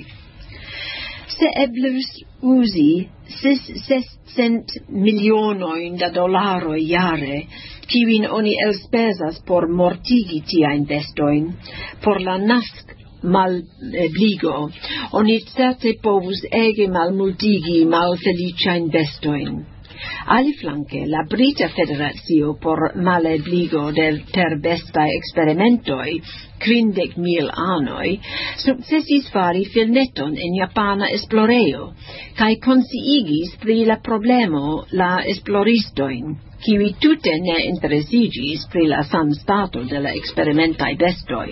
Se eblus uzi sescent milionojn da dolaroj jare, kiujn oni elspezas por mortigi tiajn bestojn, por la nask malbligo, oni certe povus ege malmultigi malfeliĉajn bestojn. Aliflanke, la Brita Federacio por malebligo de per bestaj eksperimentoj, kvindek mil anoj, sukcesis fari filmeton en japana esplorejo, kaj konsciigis pri la problemo la esploristojn, kiuj tute ne interesiĝis pri la sanstato de la eksperimentaj bestoj.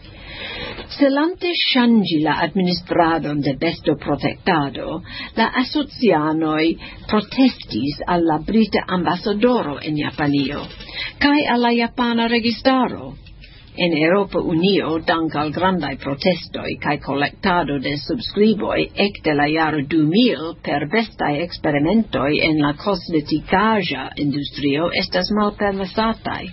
Celante ŝanĝi la administradon de bestoprotektado, la asocianoj protestis al la brita ambasadoro en Japanio, kaj al la japana registaro. En Eŭropa Unio, dank al grandaj protestoj kaj kolektado de subskriboj ekde la jaro du mil per bestaj eksperimentoj en la kosmetikaĵa industrio estas malpermesataj.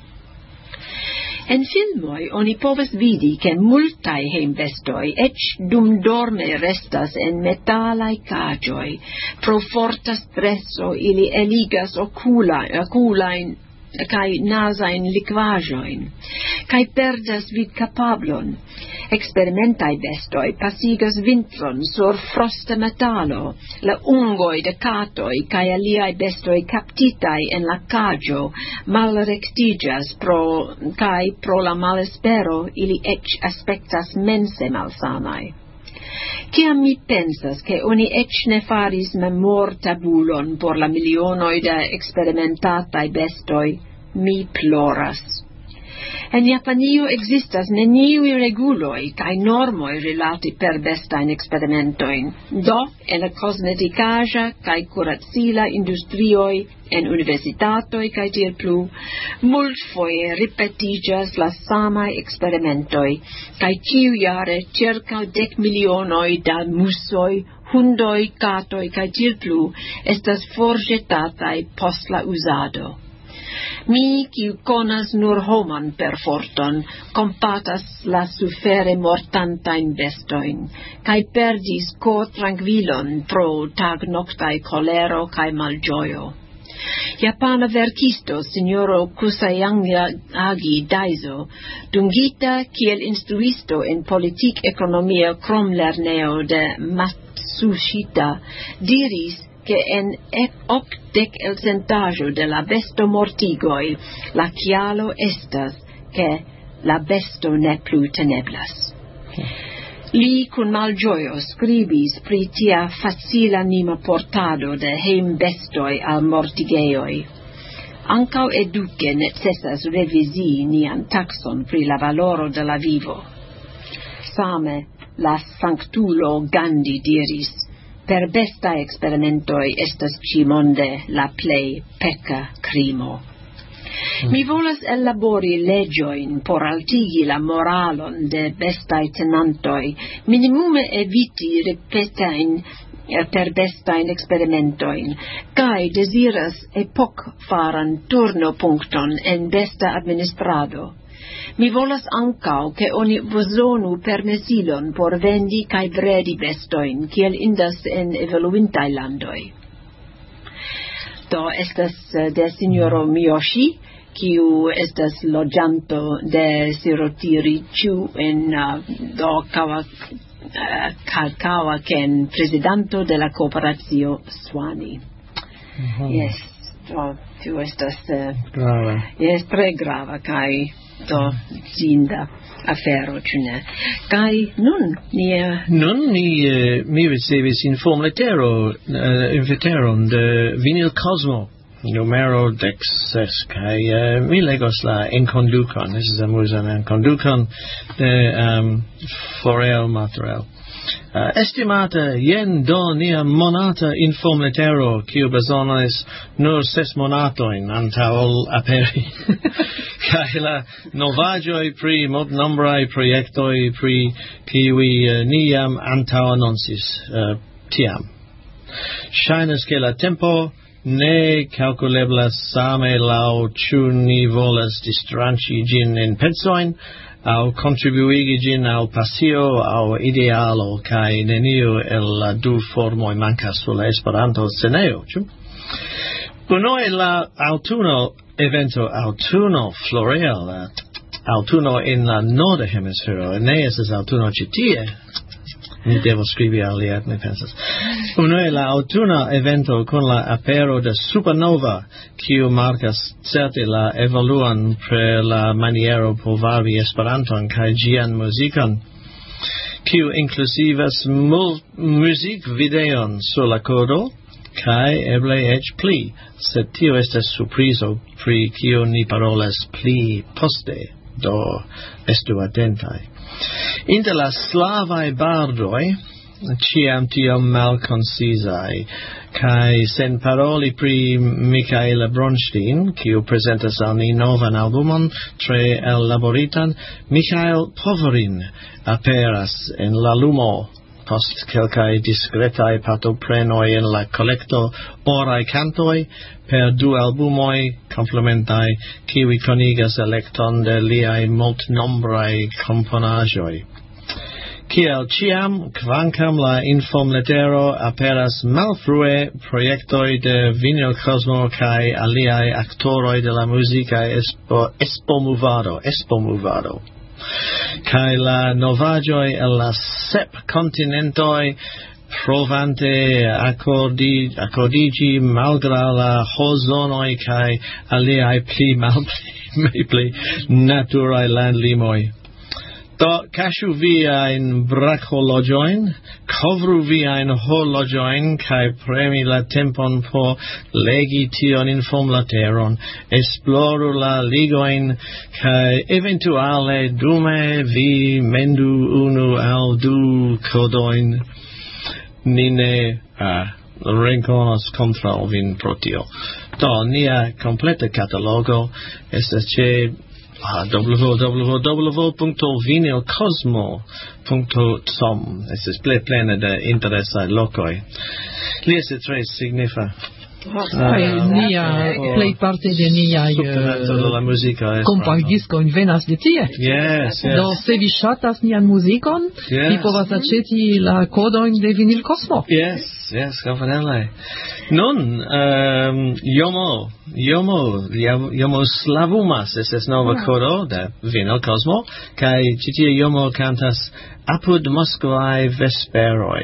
En filmoj oni povas vidi ke multaj hejmbestoj eĉ dum dorme restas en metalaj kaĝoj. Pro forta streso ili eligas okulajn kaj nazajn likvaĵojn, kaj perdas vidkapablon. Eksperimentaj bestoj pasigas vintron sur frosta metalo. La ungoj de katoj kaj aliaj bestoj kaptitaj en la kaĝo malrektiĝas pro kaj pro la malespero ili eĉ aspektas mense malsanaj. Kiam mi pensas ke oni eĉ ne faris memortabulon por la milionoj da eksperimentataj bestoj, mi ploras. En Japanio existas neniuj reguloj kaj normoj rilate per bestajn eksperimentojn. Do, en la kosmetikaĵa kaj kuracila industrioj, en universitatoj kaj tiel plu, multfoje ripetiĝas la samaj eksperimentoj, kaj ĉiujare ĉirkaŭ dek milionoj da musoj, hundoj, katoj kaj tiel plu estas forĵetataj post la uzado. Mi kiu konas nur homan per forton, kompatas la sufere mortantain bestoin, kai perdis cor tranquilon pro tag noctai colero kai malgioio. Japana verkisto signoro Kusanagi Daiso, dungita kiel instruisto in politik economia krom lerneo de Matsushita, diris che en octec el centaggio de la besto mortigoi la chialo estas che la besto ne plu teneblas. Li cun malgioio scribis pri tia facila nima portado de heim bestoi al mortigeioi. Ancau educe necessas revisi nian taxon pri la valoro de la vivo. Same la sanctulo Gandhi diris, per besta experimentoi estas ci monde la plei pecca crimo. Mi volas elabori legioin por altigi la moralon de bestai tenantoi, minimume eviti repetain per bestain experimentoin, kai desiras epoc faran turnopunkton en besta administrado. Mi volas ancau che oni bosonu permesilon por vendi kai bredi bestoin, kiel indas en evoluintai landoi. Do estas de signoro Miyoshi, kiu estas loĝanto de Sirotiri ĉu en uh, do Kawa uh, Kawaken, prezidanto de la kooperacio Swani. Uh-huh. Yes, do tio estas uh, Grava. yes, tre grava kaj do zinda afero, ĉu ne? Kaj nun ni uh, Nun mi, uh, mi ricevis informletero, uh, inviteron de Vinil Cosmo, numero dexes, kai uh, mi legos la enconducon, this is amusan enconducon de um, Forel Material. Uh, estimata yen do nia monata informletero, kiu bezonas nur ses monatoin antaŭ aperi. Kai la novaĵoj pri multnombraj projektoj pri kiuj uh, ni jam antaŭ anoncis uh, tiam. Ŝajnas ke la tempo ne calculeblas same lau ĉu ni volas distranĉi ĝin en pensojn aŭ kontribuigi ĝin al pasio aŭ idealo, kaj neniu el la du formoj mankas sur la Esperanto-scenejo, ĉu? Unue la aŭtuno evento aŭtuno Florel, aŭtuno en la norda hemisfero, ne estas aŭtuno ĉi tie. Mi devo scrivi alia, mi pensas. Unue la autuna evento con la apero de supernova, kiu markas certe la evoluon per la maniero povavi Esperanton kaj ĝian muzikon, kiu inkluzivas muzik videon sur la kodo, kaj eble eĉ pli, sed tio estas surprizo pri kio ni parolas pli poste, do estu atentaj. Inter la slavai bardoi, ciam tiom malconcisai, kai sen paroli pri Michaela Bronstein, kiu presentas al ni novan albumon, tre ellaboritan, Michael Poverin aperas en la lumo, post kelkai discretai patoprenoi en la collecto Orai Cantoi, per du albumoi complementai, kiwi conigas electon de liai multnombrai componajoi. Kiel ciam, kvankam la informletero aperas malfrue projektoi de Vinil Cosmo kai aliai aktoroi de la musica espo, espo movado, espo movado. Kai la novagioi el la sep continentoi provante accordi, accordigi malgra la hozonoi kai aliai pli malpli pli naturai landlimoi. Do cashu via in bracholojoin, covru via in holojoin, kai premi la tempon po legi tion informlateron, esploru la ligoin, kai eventuale dume vi mendu unu al du codoin, nine uh, renkonos contra vin protio. Do nia completa catalogo estas ce Uh, w w w punto vinilcosmo punto com. Estes ple plene de interesai lokoi. Li estas tre signifa. Kaj nia plej parte de niaj Subtenanto de la muziko kompaktdiskoj venas de tie. Yes, yes. Do se vi ŝatas nian muzikon, Yes. vi povas aĉeti la kodojn de Vinil Cosmo. Yes, yes, kompreneble. Nun, um, Jomo, Jomo, Jam- Jomo Slavumas, estas nova kodo de Vinil Cosmo, kaj ĉi tie Jomo kantas Apud Moskvaj vesperoj.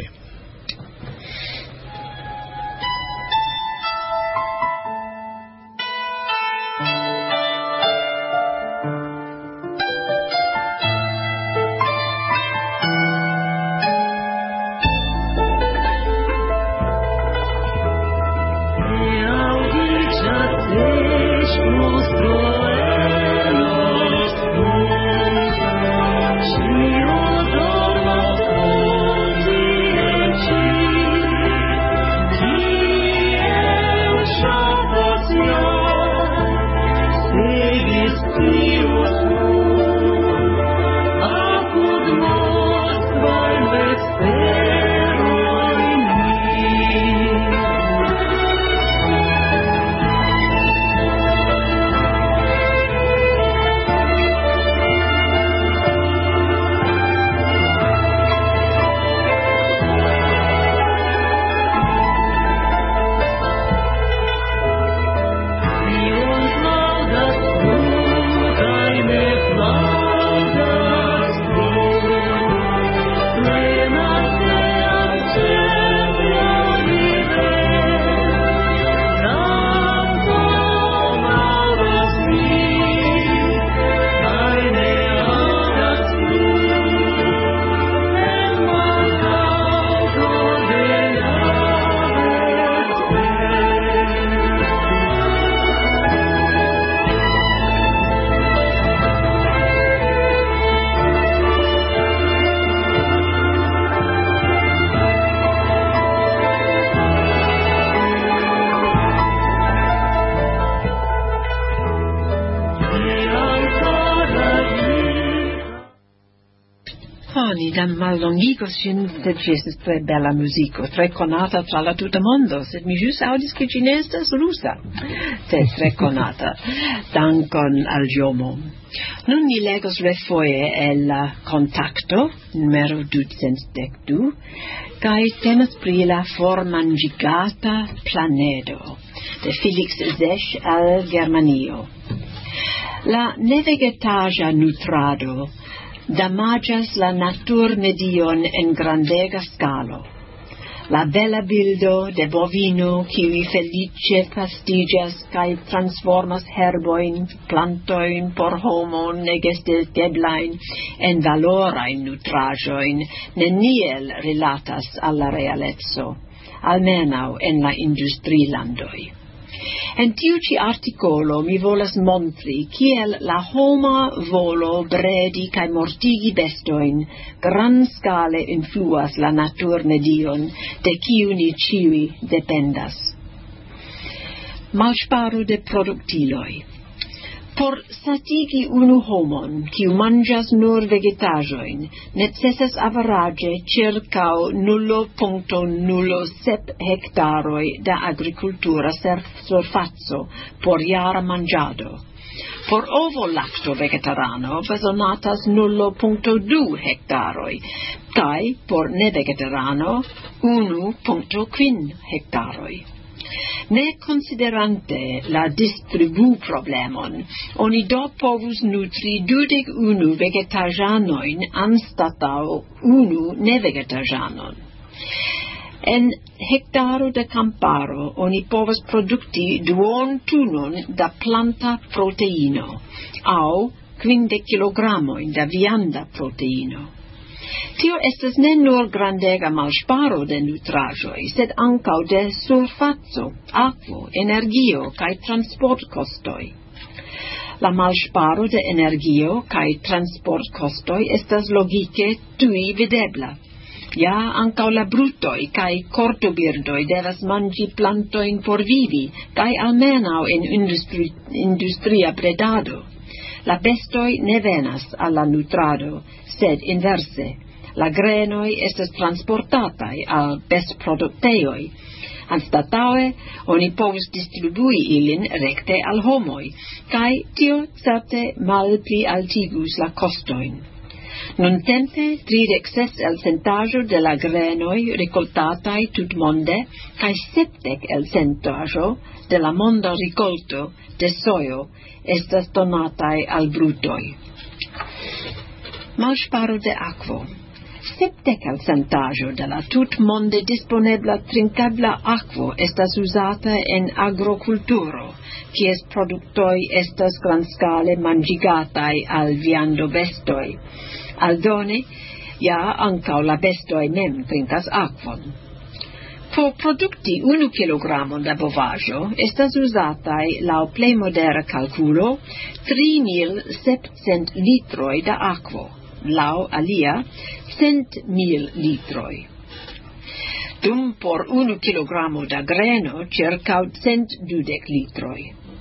Oni da mallongigos ŝin, sed ĝi estas tre bela muziko, tre konata tra la tuta mondo, sed mi ĵus aŭdis ke ĝi ne estas rusa, sed tre konata. Dankon al Jomo. Nun ni legos refoje el la kontakto, numero ducent dek du, kaj temas pri la formanĝigata planedo, de Felix Zech al Germanio. La nevegetaĵa nutrado damaĝas la naturmedion en grandega skalo. La bela bildo de bovino kiuj feliĉe pastiĝas kaj transformas herbojn, plantojn por homo negesteblajn en valorajn nutraĵojn neniel rilatas al la realeco, almenaŭ en la industrilandoj. En tiu ĉi artikolo mi volas montri kiel la homa volo bredi kaj mortigi bestojn grandskale influas la naturmedion de kiu ni ĉiuj dependas. Malŝparo de produktiloj. Por satigi unu homon, kiu manĝas nur vegetaĵojn, necesas averaĝe ĉirkaŭ nulo punkto nulo sep hektaroj da agrikultura surfaco por jara manĝado. Por ovo-lakto vegetarano bezonatas nulo punkto du hektaroj, kaj por nevegetarano unu punkto kvin hektaroj. Ne considerante la distribu problemon, oni do povus nutri dudek unu vegetaĵanojn anstataŭ unu nevegetaĵanon. En hektaro de kamparo oni povas produkti duon tunon da planta proteino, aŭ kvindek kilogramojn da vianda proteino. Tio estas ne nur grandega malŝparo de nutraĵoj, sed ankaŭ de surfaco, akvo, energio kaj transportkostoj. La malŝparo de energio kaj transportkostoj estas logike tuj videbla. Ja, ankaŭ la brutoj kaj kortobirdoj devas manĝi plantojn por vivi, kaj almenaŭ en industri, industria bredado. La bestoj ne venas al la nutrado, sed inverse. La grenoj estas transportataj al bestproduktejoj. Anstataŭe oni povus distribui ilin rekte al homoj, kaj tio certe malpli altigus la kostojn. Nuntempe tridek ses elcentaĵo de la grenoj rikoltataj tutmonde kaj sepdek elcentaĵo de la monda rikolto de sojo estas donataj al brutoj. Malŝparo de akvo. Sepdek elcentaĵo de la tutmonde disponebla trinkebla akvo estas uzata en agrokulturo, kies produktoj estas grandskale manĝigataj al viandobestoj. Aldone, ja ankaŭ la bestoj mem trinkas akvon. Por produkti unu kilogramo da bovaĵo estas uzataj laŭ plej modera kalkulo tri mil sepcent litroj da akvo, laŭ alia cent mil litroj. Dum por unu kilogramo da greno ĉirkaŭ cent dudek litroj.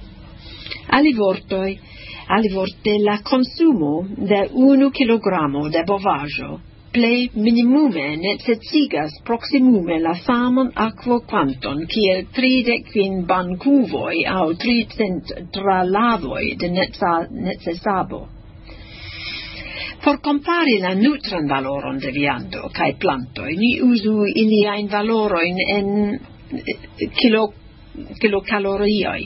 Alivortoj, alivorte la consumo de unu kilogramo de bovaĵo plej minimume necesigas proksimume la saman akvo kvanton kiel tridek kvin bankuvoj aŭ tricent tralavoj de necesabo. Por compari la nutran valoron de viando kaj plantoj, ni uzu iliajn valorojn en kilo, kilokalorioj.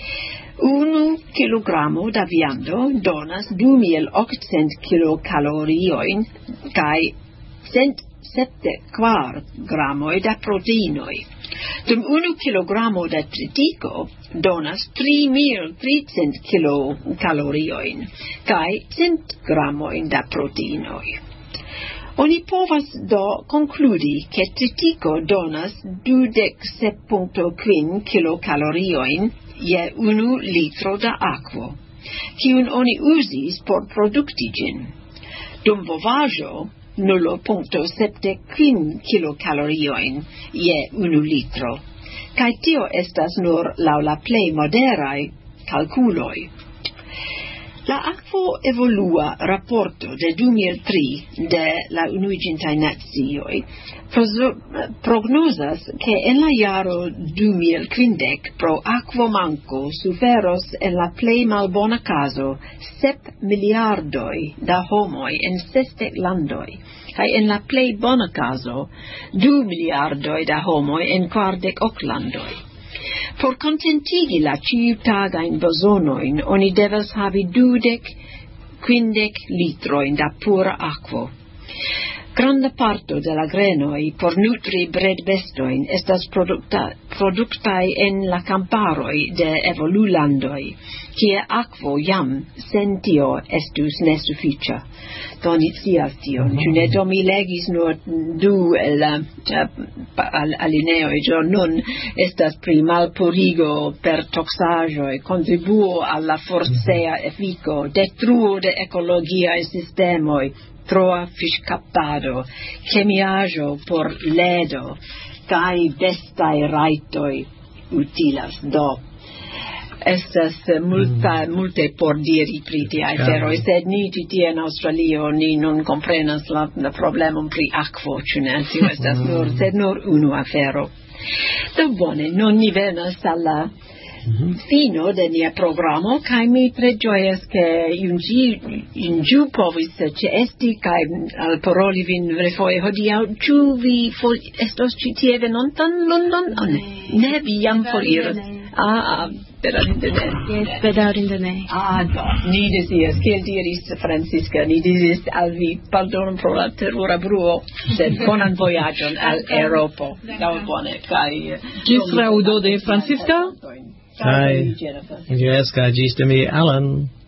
Unu kilogramo da viando donas du mil okcent kilokaloriojn kaj cent sepdek kvar gramoj da proteinoj. Dum unu kilogramo da tritiko donas tri mil tricent kilokaloriojn kaj cent gramojn da proteinoj. Oni povas do konkludi, ke tritiko donas dudek sep punkto kvin kilokaloriojn je unu litro da akvo, kiun oni uzis por produkti ĝin. Dum bovaĵo nulo punkto sepdek kvin kilokaloriojn je unu litro, kaj tio estas nur laŭ la plej moderaj kalkuloj. La akvo evolua raporto de du mil tri de la Unuiĝintaj Nacioj prognozas ke en la jaro du mil kvindek pro akvo manko suferos en la plej malbona kazo sep miliardoj da homoj en sesdek landoj, kaj en la plej bona kazo du miliardoj da homoj en kvardek ok landoj. Por contentigi la ĉiutagajn bezonojn oni devas havi dudek kvindek litrojn da pura akvo. Granda parto de la grenoj por nutri bredbestojn estas produkta, produktaj en la kamparoj de evolulandoj, kie akvo jam sen tio estus nesufiĉa. Do ni scias tion, ĉu ne? Do mi legis nur du el alineoj, do nun estas pri malpurigo per toksaĵoj, kontribuo al la forcea efiko, detruo de ekologiaj sistemoj, troa fiŝkaptado, kemiaĵo por ledo kaj bestaj rajtoj utilas. Do estas multa, multe por diri pri tiaj aferoj, sed ni ĉi tie en Aŭstralio ni nun komprenas la, la problemon pri akvo, ĉu ne? Tio estas nur, sed nur unu afero. Do bone, nun ni venas al la fino de nia programo, kaj mi tre ĝojas ke ĝi povis ĉeesti kaj alparoli vin refoje hodiaŭ. Ĉu vi for, estos ĉi tie venontan London? Oh, ne, ne, vi jam foriros. Ah, bedaŭrinde ne. Yes, bedaŭrinde ne. Ah, do, ni dezias, kiel diris Francisca, ni dezias al vi pardonon pro la terura bruo, sed bonan vojaĝon al Eŭropo. Do bone, kaj Ĝis fraŭdo de Francisca. Kaj jes, kaj ĝis de mi, Alan.